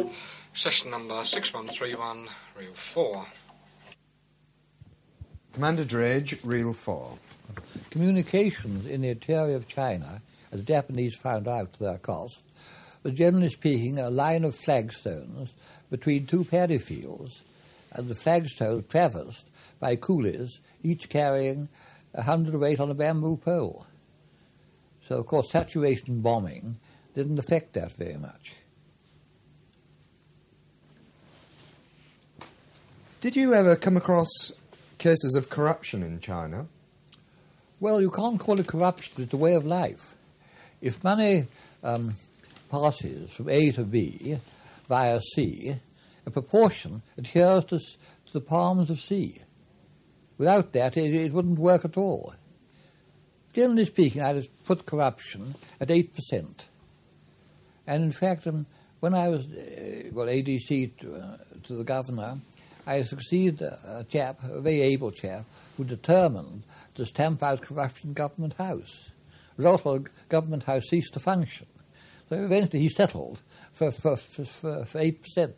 Session number 6131, reel 4. Commander Drage, reel 4. Communications in the interior of China, as the Japanese found out to their cost, was generally speaking a line of flagstones between two paddy fields, and the flagstones traversed by coolies, each carrying 100 weight on a bamboo pole. So, of course, saturation bombing didn't affect that very much. Did you ever come across cases of corruption in China? Well, you can't call it corruption, it's a way of life. If money passes from A to B via C, a proportion adheres to the palms of C. Without that, it wouldn't work at all. Generally speaking, I'd put corruption at 8%. And in fact, when I was ADC to the governor, I succeeded a very able chap, who determined to stamp out corruption in Government House. The result was Government House ceased to function. So eventually he settled for 8%.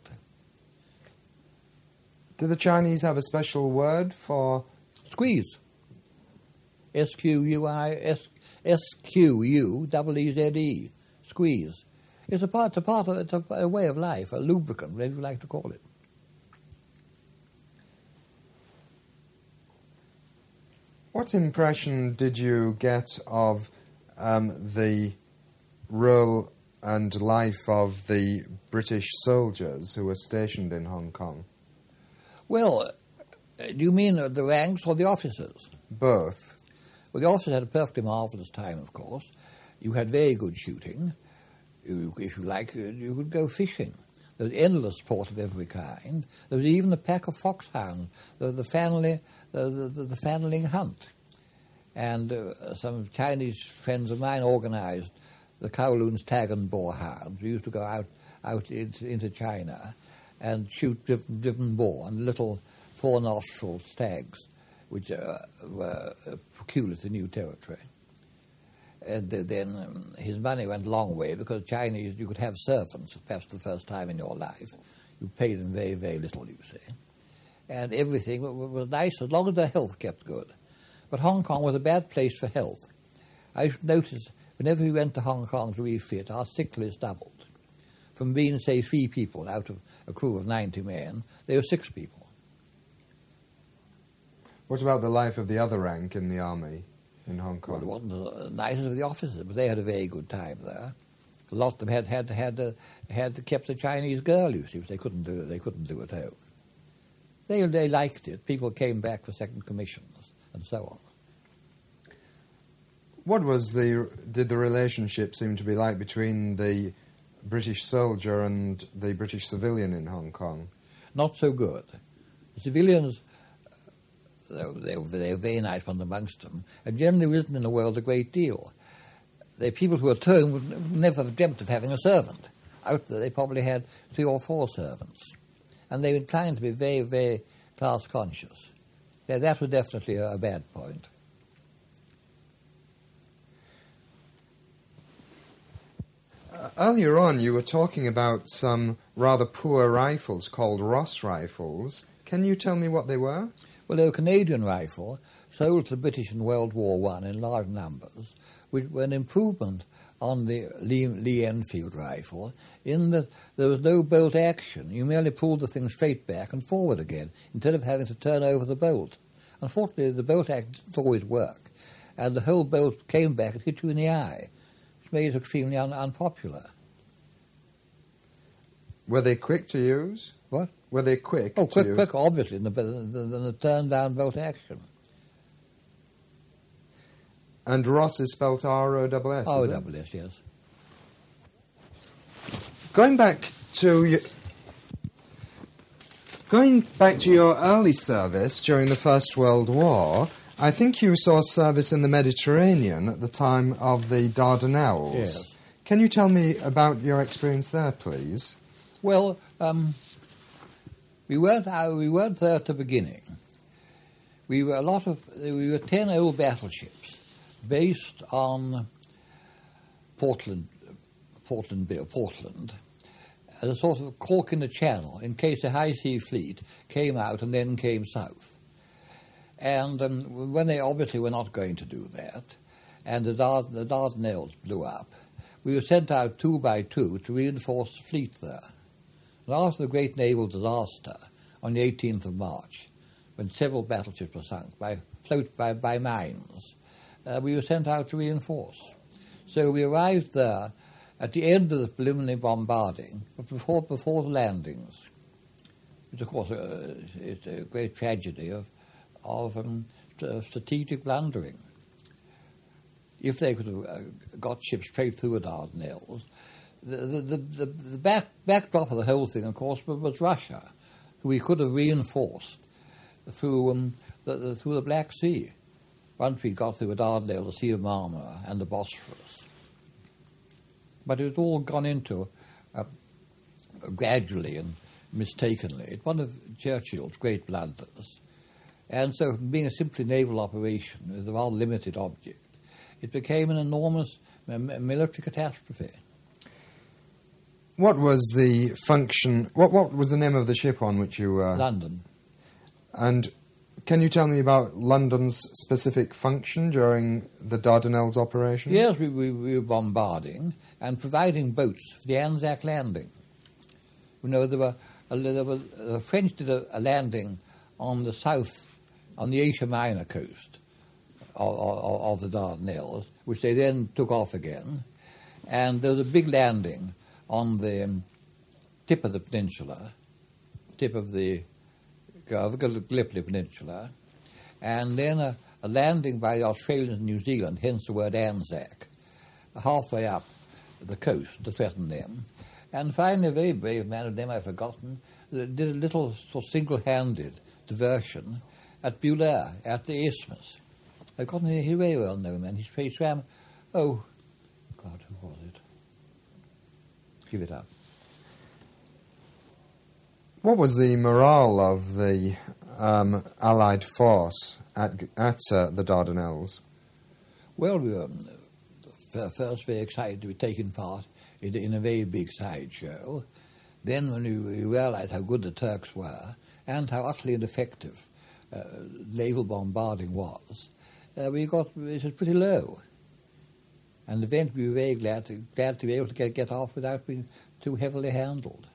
Do the Chinese have a special word for... Squeeze. S-Q-U-E-E-Z-E. Squeeze. It's a way of life, a lubricant, whatever you like to call it. What impression did you get of the role and life of the British soldiers who were stationed in Hong Kong? Well, do you mean the ranks or the officers? Both. Well, the officers had a perfectly marvellous time, of course. You had very good shooting. If you like, you could go fishing. There was endless sport of every kind. There was even a pack of foxhounds, the Fanling hunt. And some Chinese friends of mine organised the Kowloon's tag and boar hounds. We used to go out into China and shoot driven boar and little four-nostril stags, which were peculiar to new territory. And then his money went a long way, because Chinese, you could have servants, perhaps the first time in your life. You paid them very, very little, you see. And everything was nice as long as their health kept good. But Hong Kong was a bad place for health. I noticed whenever we went to Hong Kong to refit, our sick list doubled. From being, say, 3 people out of a crew of 90 men, there were 6 people. What about the life of the other rank in the army in Hong Kong? Well, it wasn't as nice as the officers, but they had a very good time there. A lot of them had kept the Chinese girl, you see, which they couldn't do at home. They liked it. People came back for second commissions and so on. What did the relationship seem to be like between the British soldier and the British civilian in Hong Kong? Not so good. The civilians, they were very nice one amongst them, and generally risen in the world a great deal. The people who were at home would never have dreamt of having a servant. Out there they probably had 3 or 4 servants. And they were inclined to be very, very class-conscious. Yeah, that was definitely a bad point. Earlier on, you were talking about some rather poor rifles called Ross rifles. Can you tell me what they were? Well, they were Canadian rifle, sold to the British in World War I in large numbers, which were an improvement on the Lee Enfield rifle, in that there was no bolt action. You merely pulled the thing straight back and forward again, instead of having to turn over the bolt. Unfortunately, the bolt action didn't always work, and the whole bolt came back and hit you in the eye, which made it extremely unpopular. Were they quick to use? What? Were they quick? Oh, quick, obviously, than the turn-down bolt action. And Ross is spelt R-O-S-S? R-O-S-S, yes. Going back to your early service during the First World War, I think you saw service in the Mediterranean at the time of the Dardanelles. Yes. Can you tell me about your experience there, please? Well, we weren't there at the beginning. We were 10 old battleships based on Portland, and as a sort of cork in the channel in case the high sea fleet came out and then came south. And when they obviously were not going to do that, and the Dardanelles blew up, we were sent out 2 by 2 to reinforce the fleet there. And after the great naval disaster on the 18th of March, when several battleships were sunk by mines, we were sent out to reinforce. So we arrived there at the end of the preliminary bombarding, but before the landings, which of course is a great tragedy of strategic blundering. If they could have got ships straight through the Dardanelles, the backdrop of the whole thing, of course, was Russia, who we could have reinforced through the Black Sea, once we got through the Dardanelles, the Sea of Marmara, and the Bosphorus. But it was all gone into gradually and mistakenly. It's one of Churchill's great blunders. And so, being a simply naval operation with a rather limited object, it became an enormous military catastrophe. What was the function? What was the name of the ship on which you were? London. And can you tell me about London's specific function during the Dardanelles operation? Yes, we were bombarding and providing boats for the Anzac landing. You know, the French did a landing on the south, on the Asia Minor coast of the Dardanelles, which they then took off again. And there was a big landing on the tip of the peninsula, tip of the Gallipoli Peninsula, and then a landing by the Australians in New Zealand, hence the word Anzac, halfway up the coast to threaten them. And finally, a very brave man, whose name I've forgotten, did a little sort of single-handed diversion at Bulair, at the Isthmus. I've forgotten, he's a very well-known man. He swam, oh, God, who was it? Give it up. What was the morale of the Allied force at the Dardanelles? Well, we were first very excited to be taking part in a very big sideshow. Then when we realized how good the Turks were and how utterly ineffective naval bombarding was, it was pretty low. And eventually we were very glad to be able to get off without being too heavily handled.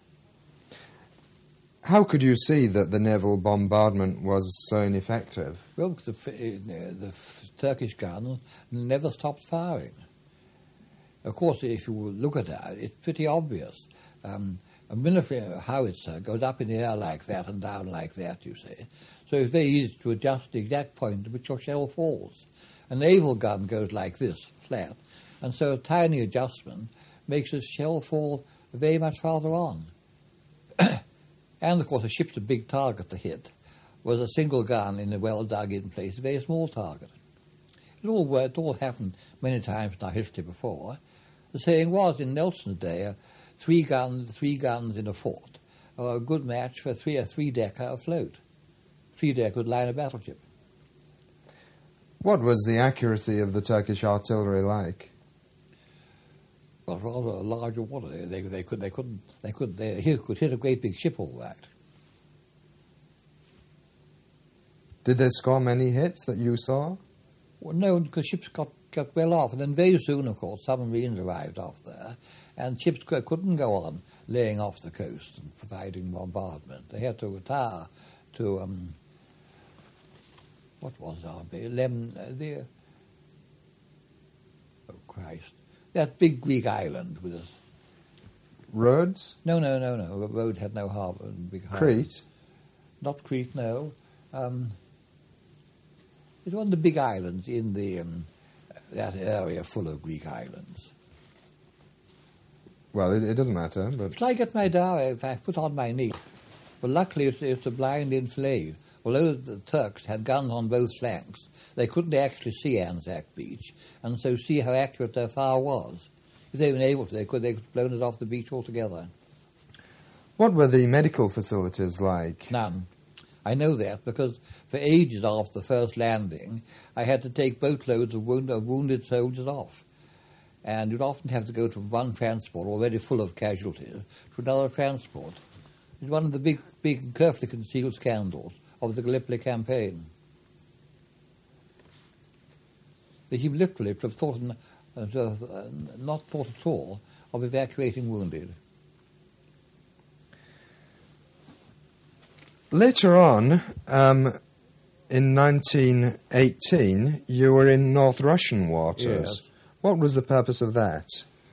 How could you see that the naval bombardment was so ineffective? Well, because the Turkish guns never stopped firing. Of course, if you look at that, it's pretty obvious. A military howitzer goes up in the air like that and down like that, you see. So it's very easy to adjust the exact point at which your shell falls. A naval gun goes like this, flat, and so a tiny adjustment makes the shell fall very much farther on. And, of course, a ship's a big target to hit, whereas a single gun in a well-dug-in place is a very small target. It all happened many times in our history before. The saying was, in Nelson's day, three guns in a fort are a good match for a three-decker afloat. Three-decker would line a battleship. What was the accuracy of the Turkish artillery like? Well, rather a larger water. They could hit a great big ship all right. Did they score many hits that you saw? Well, no, because ships got well off, and then very soon, of course, submarines arrived off there, and ships couldn't go on laying off the coast and providing bombardment. They had to retire to what was our oh Christ. That big Greek island with us. Rhodes? No. Rhodes had no harbour. Big harbour. Crete? Not Crete, no. It's one of the big islands in the that area full of Greek islands. Well, it doesn't matter, but... Shall I get my diary, if I put on my knee? Well, luckily it's a blind enfilade. Although the Turks had guns on both flanks, they couldn't actually see Anzac Beach, and so see how accurate their fire was. If they'd been able to, they could have blown it off the beach altogether. What were the medical facilities like? None. I know that because for ages after the first landing, I had to take boatloads of wounded soldiers off. and you'd often have to go from one transport, already full of casualties, to another transport. It was one of the big, carefully concealed scandals of the Gallipoli campaign. He literally not thought at all of evacuating wounded. Later on, in 1918, you were in North Russian waters. Yes. What was the purpose of that?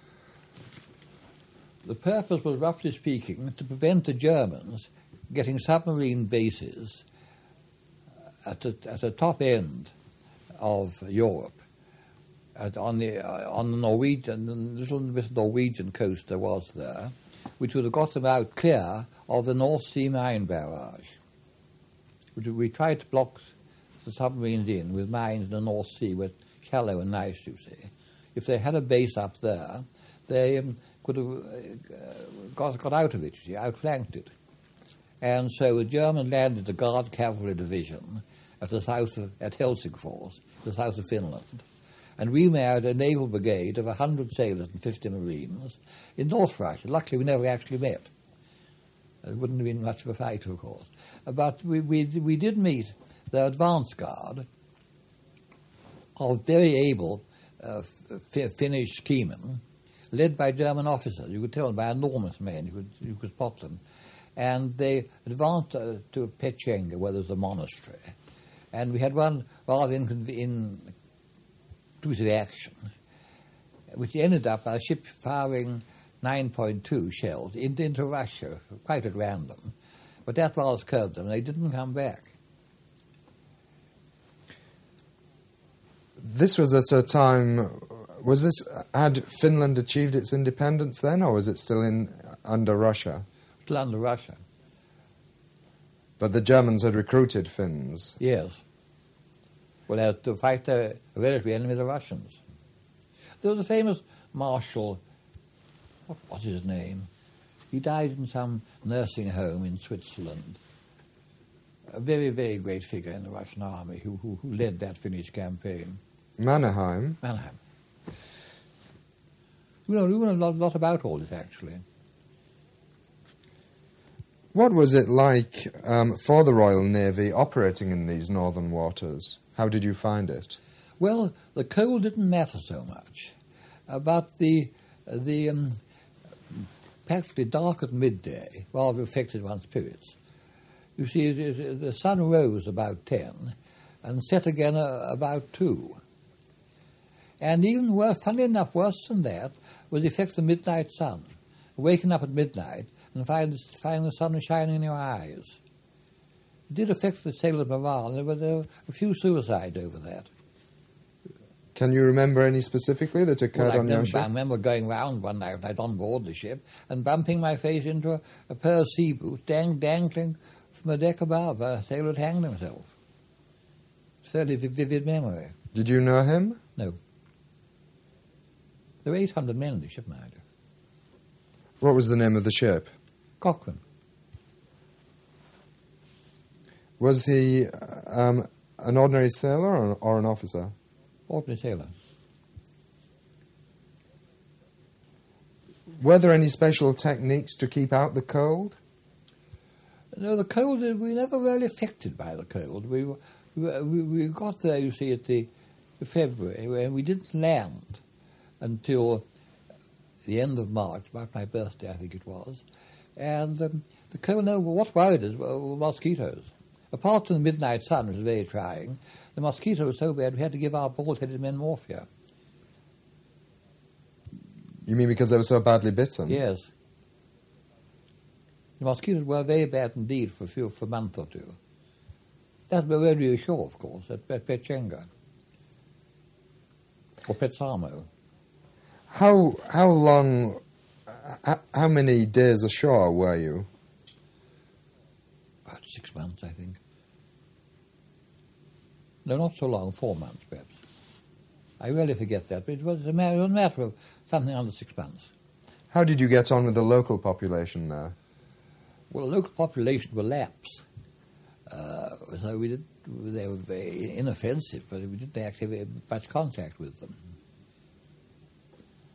The purpose was, roughly speaking, to prevent the Germans getting submarine bases at the top end of Europe, on the Norwegian, the little bit of Norwegian coast there was there, which would have got them out clear of the North Sea mine barrage. We tried to block the submarines in with mines in the North Sea, where it's shallow and nice, you see. If they had a base up there, they could have got out of it, you see, outflanked it. And so the Germans landed the Guard Cavalry Division at Helsingfors, the south of Finland. And we made a naval brigade of 100 sailors and 50 marines in North Russia. Luckily, we never actually met. It wouldn't have been much of a fight, of course. But we did meet the advance guard of very able Finnish seamen, led by German officers. You could tell them by enormous men. You could spot them. And they advanced to Pechenga, where there's a monastery. And we had one rather intrusive action, which ended up our ship firing 9.2 shells into Russia, quite at random. But that rather scared them, and they didn't come back. This was at a time... Had Finland achieved its independence then, or was it still under Russia? Still under Russia. But the Germans had recruited Finns. Yes. Well, they had to fight their hereditary enemy, the Russians. There was a famous marshal, what was his name? He died in some nursing home in Switzerland. A very, very great figure in the Russian army who led that Finnish campaign. Mannerheim. We know a lot about all this, actually. What was it like for the Royal Navy operating in these northern waters? How did you find it? Well, the cold didn't matter so much, but the practically dark at midday rather affected one's spirits. You see, the sun rose about 10 and set again about 2. And even worse, funnily enough, worse than that, was the effect of the midnight sun. Waking up at midnight and find the sun shining in your eyes. It did affect the sailors' morale. There were a few suicides over that. Can you remember any specifically that occurred on your ship? I remember going round one night on board the ship and bumping my face into a pair of sea boots dangling from a deck above. A sailor had hanged himself. It's a fairly vivid memory. Did you know him? No. There were 800 men in the ship, mind you. What was the name of the ship? Cochrane. Was he an ordinary sailor or an officer? Ordinary sailor. Were there any special techniques to keep out the cold? No, the cold, we never really affected by the cold. We got there, you see, at the February, and we didn't land until the end of March, about my birthday, I think it was. And the cold, no, what worried us were mosquitoes. Apart from the midnight sun, which was very trying, the mosquito was so bad we had to give our bald-headed men morphia. You mean because they were so badly bitten? Yes. The mosquitoes were very bad indeed for a month or two. That we were really sure, of course, at Pechenga. Or Petsamo. How many days ashore were you? About 6 months, I think. No, not so long, 4 months, perhaps. I really forget that, but it was a matter of something under 6 months. How did you get on with the local population there? Well, the local population were Lapps. So they were very inoffensive, but we didn't actually have much contact with them.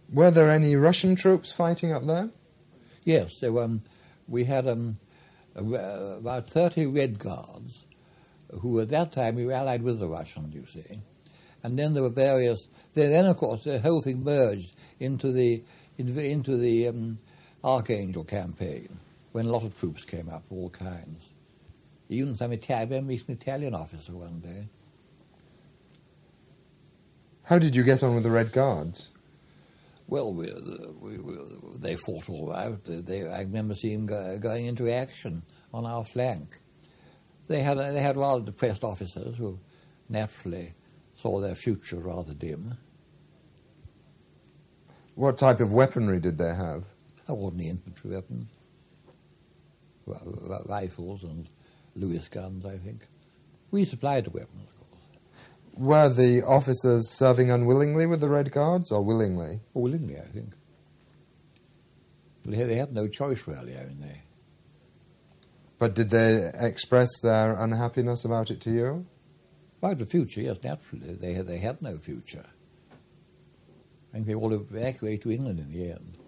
Were there any Russian troops fighting up there? Yes, there were, we had about 30 Red Guards who at that time we were allied with the Russians, you see. And then there were various... Then, of course, the whole thing merged into the Archangel campaign, when a lot of troops came up, of all kinds. Even some Italian, an Italian officer one day. How did you get on with the Red Guards? Well, they fought all right. I remember seeing them going into action on our flank. They had rather depressed officers who naturally saw their future rather dim. What type of weaponry did they have? Ordinary infantry weapons, rifles and Lewis guns, I think. We supplied the weapons, of course. Were the officers serving unwillingly with the Red Guards, or willingly? Willingly, I think. They had no choice, really, I mean, But did they express their unhappiness about it to you? About the future, yes, naturally. They had no future. I think they all evacuated to England in the end.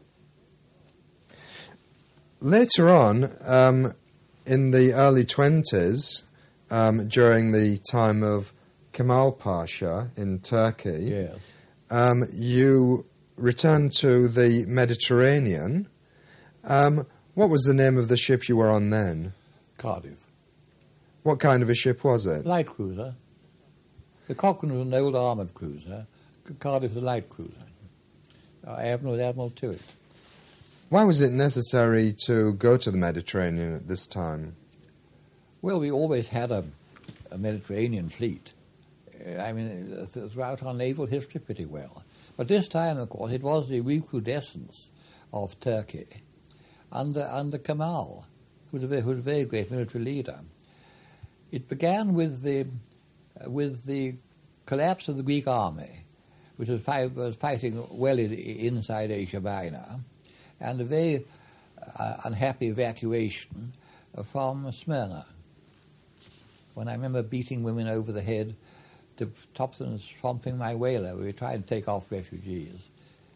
Later on, in the early 20s, during the time of Kemal Pasha in Turkey, Yes. You returned to the Mediterranean. What was the name of the ship you were on then? Cardiff. What kind of a ship was it? Light cruiser. The Cochrane was an old armoured cruiser. Cardiff was a light cruiser. Admiral Tewett. Why was it necessary to go to the Mediterranean at this time? Well, we always had a Mediterranean fleet. I mean, throughout our naval history pretty well. But this time, of course, it was the recrudescence of Turkey under Kemal, who was a very great military leader. It began with the collapse of the Greek army, which was fighting well inside Asia Minor, and a very unhappy evacuation from Smyrna, when I remember beating women over the head to stop them swamping my whaler. We were trying to take off refugees.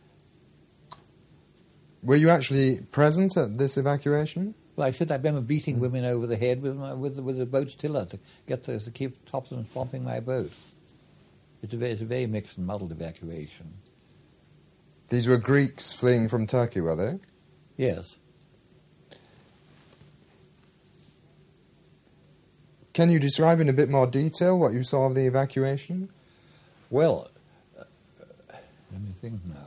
Were you actually present at this evacuation? Well, I remember beating women over the head with the boat's tiller to keep stop them swamping my boat. It's a very mixed and muddled evacuation. These were Greeks fleeing from Turkey, were they? Yes. Can you describe in a bit more detail what you saw of the evacuation? Well, let me think now.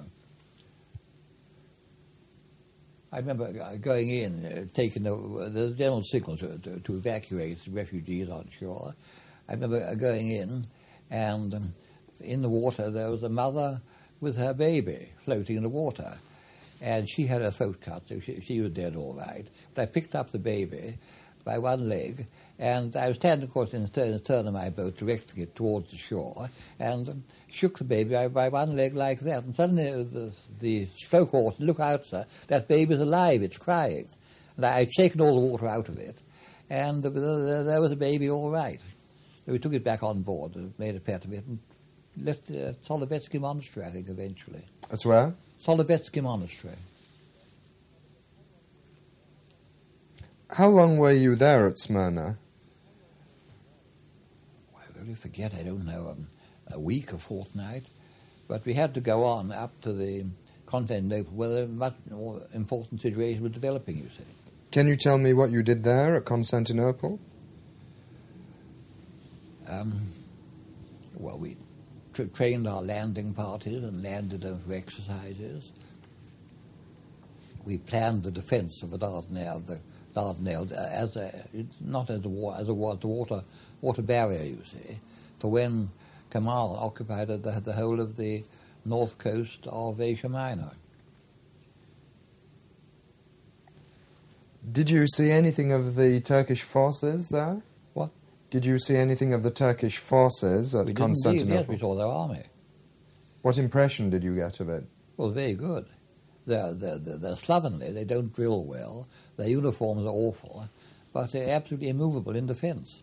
I remember going in, taking the general signal to evacuate refugees on shore. I remember going in, and in the water there was a mother with her baby floating in the water. And she had her throat cut, so she was dead all right. But I picked up the baby by one leg, and I was standing, of course, in the stern of my boat, directing it towards the shore, and shook the baby by one leg like that. And suddenly the stroke horse, look out, sir, that baby's alive, it's crying. And I'd shaken all the water out of it, and there was the baby all right. So we took it back on board, made a pet of it, and left Solovetsky Monastery, I think, eventually. That's where? Solovetsky Monastery. How long were you there at Smyrna? I really forget, I don't know, a week, a fortnight. But we had to go on up to the Constantinople, where a much more important situation was developing, you see. Can you tell me what you did there at Constantinople? Well, we trained our landing parties and landed them for exercises. We planned the defence of the Dardanelles, not as a water barrier, you see, for when Kemal occupied the whole of the north coast of Asia Minor. Did you see anything of the Turkish forces there? What? Did you see anything of the Turkish forces at Constantinople? Yes, we saw their army. What impression did you get of it? Well, very good. They're slovenly, they don't drill well, their uniforms are awful, but they're absolutely immovable in defence.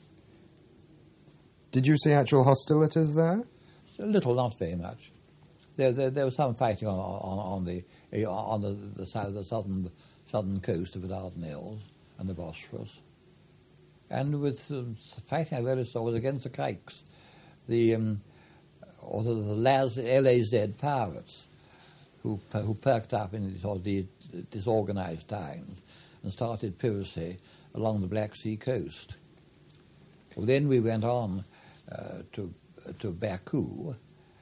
Did you see actual hostilities there? A little, not very much. There was some fighting on the southern coast of the Dardanelles and the Bosphorus, and with fighting I really saw was against the Kikes, the LAZ pirates, who perked up in sort of the disorganized times and started piracy along the Black Sea coast. Well, then we went on to Batum,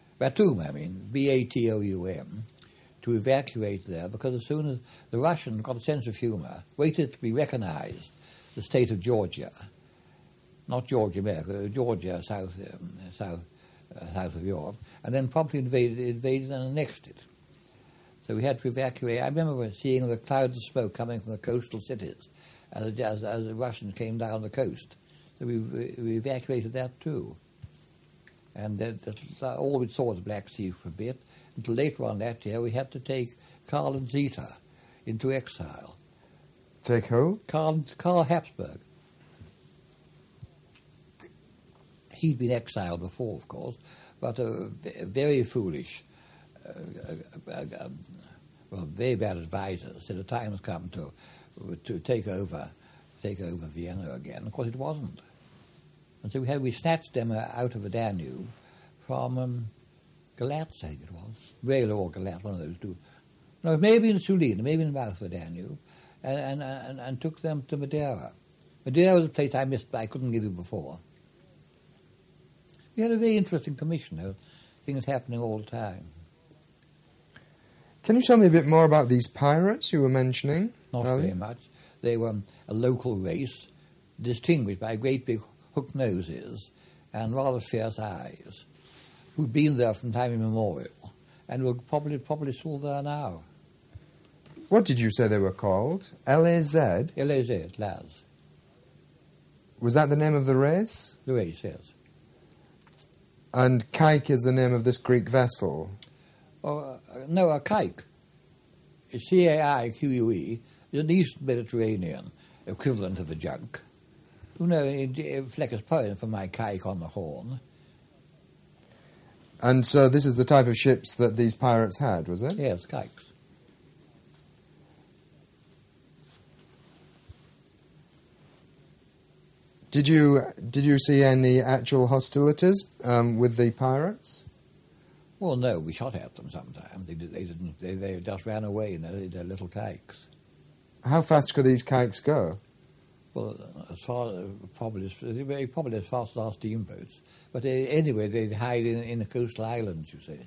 Batoum, to evacuate there, because as soon as the Russians got a sense of humour, waited to be recognised, the state of Georgia, not Georgia, America, Georgia, south of Europe, and then promptly invaded and annexed it. So we had to evacuate. I remember seeing the clouds of smoke coming from the coastal cities as the Russians came down the coast. So we evacuated that too. And that's all we saw was the Black Sea for a bit, until later on that year we had to take Karl and Zita into exile. Take who? Karl Habsburg. He'd been exiled before, of course, but a very foolish, very bad advisor said the time has come to take over Vienna again. Of course, it wasn't. And so we snatched them out of the Danube from Galatz, I think it was. Rayla or Galatz, one of those two. No, maybe in Sulina, maybe in the mouth of the Danube, and took them to Madeira. Madeira was a place I missed, but I couldn't give you before. We had a very interesting commission. There were things happening all the time. Can you tell me a bit more about these pirates you were mentioning? Not very much. They were a local race, distinguished by great big hooked noses and rather fierce eyes, who'd been there from time immemorial and were probably still there now. What did you say they were called? LAZ? LAZ, Laz. Was that the name of the race? The race, yes. And Kike is the name of this Greek vessel? No, a Kike, Caique, is an East Mediterranean equivalent of the junk. You know, Flecker's poem for my Kike on the Horn. And so this is the type of ships that these pirates had, was it? Yes, Kikes. Did you see any actual hostilities with the pirates? Well, no, we shot at them sometimes. They didn't. They just ran away in their little kikes. How fast could these kikes go? Well, probably as fast as our steamboats. But anyway, they'd hide in the coastal islands, you see.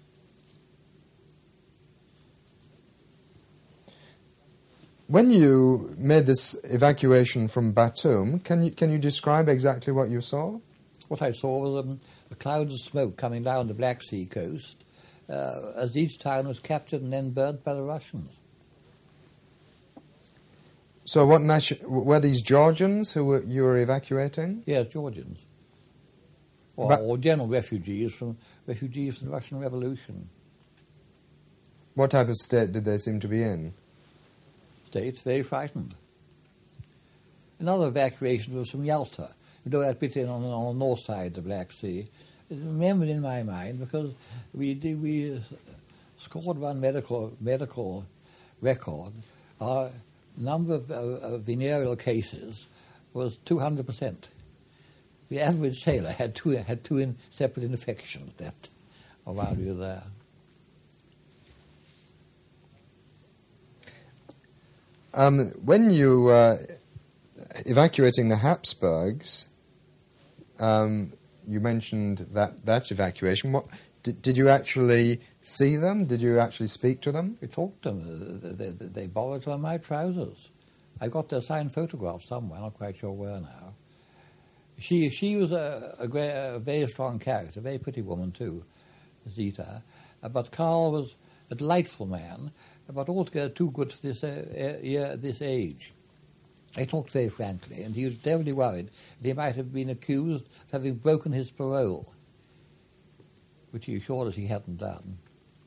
When you made this evacuation from Batum, can you describe exactly what you saw? What I saw was the clouds of smoke coming down the Black Sea coast as each town was captured and then burnt by the Russians. So what were these Georgians who you were evacuating? Yes, Georgians. Or general refugees from the Russian Revolution. What type of state did they seem to be in? States very frightened. Another evacuation was from Yalta. You know that bit on the north side of the Black Sea. It's remembered in my mind because we scored one medical record. Our number of venereal cases was 200%. The average sailor had two separate infections while we were there. When you were evacuating the Habsburgs, you mentioned that evacuation. Did you actually see them? Did you actually speak to them? We talked to them. They borrowed some of my trousers. I got their signed photograph somewhere. I'm not quite sure where now. She was a very strong character, a very pretty woman too, Zita. But Karl was a delightful man, but altogether too good for this age. I talked very frankly, and he was terribly worried that he might have been accused of having broken his parole, which he assured us he hadn't done.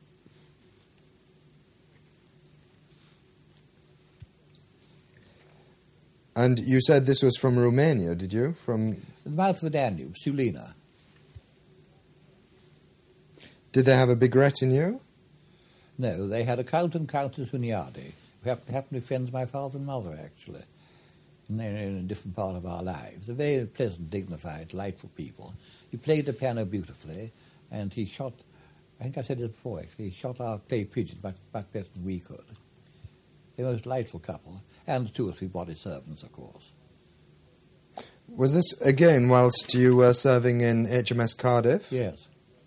And you said this was from Romania, did you? From the mouth of the Danube, Sulina. Did they have a big retinue? No, they had a Count and Countess Hunyadi, who happened to be friends of my father and mother, actually, in a different part of our lives. They're very pleasant, dignified, delightful people. He played the piano beautifully, and he shot, I think I said it before, actually, he shot our clay pigeons much better than we could. They were a most delightful couple, and 2 or 3 body servants, of course. Was this, again, whilst you were serving in HMS Cardiff? Yes.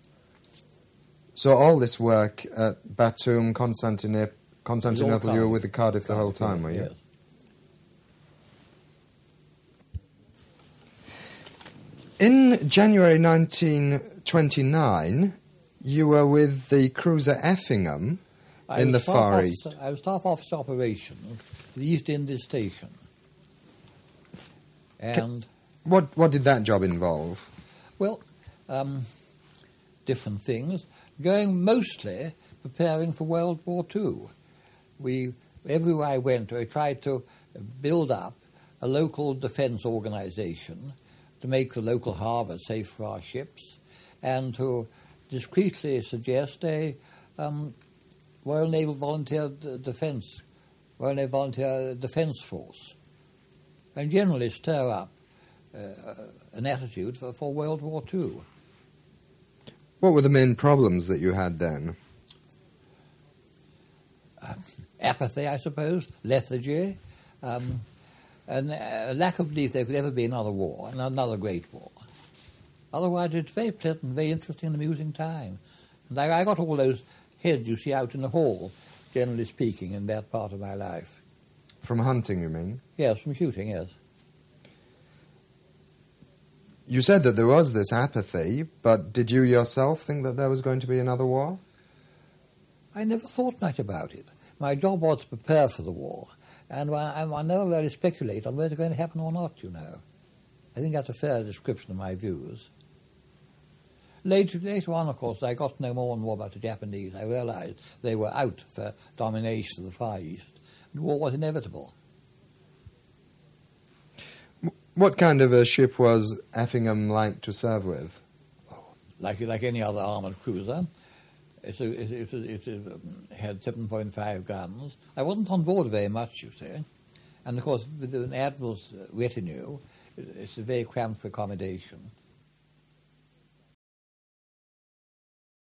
So all this work at Batum, Constantinople, you were with the Cardiff the whole time, were you? Yes. In January 1929, you were with the cruiser Effingham in the Far East. I was Staff Officer Operations for the East Indies Station. And What did that job involve? well, different things, going mostly preparing for World War II. Everywhere I went, I tried to build up a local defence organisation to make the local harbour safe for our ships, and to discreetly suggest a Royal Naval Volunteer Defence Force, and generally stir up an attitude for World War II. What were the main problems that you had then? Apathy, I suppose, lethargy, and a lack of belief there could ever be another war, another great war. Otherwise, it's very pleasant, very interesting and amusing time. And I got all those heads you see out in the hall, generally speaking, in that part of my life. From hunting, you mean? Yes, from shooting, yes. You said that there was this apathy, but did you yourself think that there was going to be another war? I never thought much about it. My job was to prepare for the war, and I never really speculate on whether it's going to happen or not, you know. I think that's a fair description of my views. Later on, of course, I got to know more and more about the Japanese. I realized they were out for domination of the Far East. The war was inevitable. What kind of a ship was Effingham like to serve with? Like any other armoured cruiser. It had 7.5 guns. I wasn't on board very much, you see. And, of course, with an admiral's retinue, it's a very cramped accommodation.